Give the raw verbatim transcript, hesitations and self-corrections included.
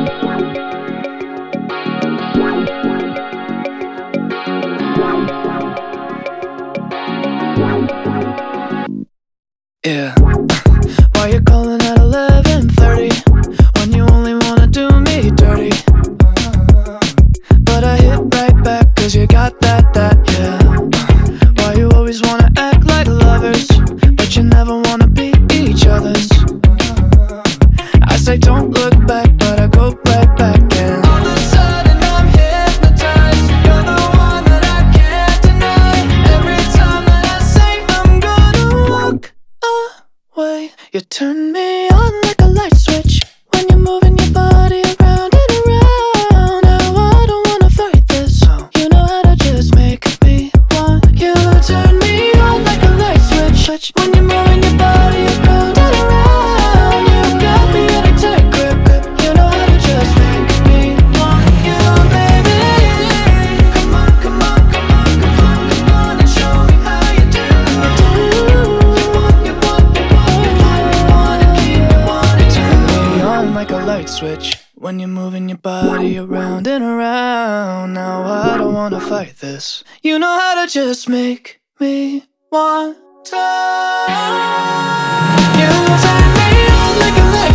Yeah. Why you calling at eleven thirty when you only wanna do me dirty? But I hit right back cause you got that, that, yeah. Why you always wanna act like lovers but you never wanna be each other's? I say don't look back but I go right back and all of a sudden I'm hypnotized. You're the one that I can't deny. Every time that I say I'm gonna walk away, you turn me on like a light switch when you're moving your body around and around. Now I don't wanna fight this, you know how to just make me want you. Turn me on like a light switch when you're moving your body around and around. You got me in a tight grip, grip. You know how to just make me want you, baby. Come on, come on, come on, come on, come on and show me how you do. You want, you want, you want, you want, you wanna keep it, wanna turn me on like a light switch when you're moving your body around and around. Now I don't wanna fight this, you know how to just make me want to. You turn me on like a light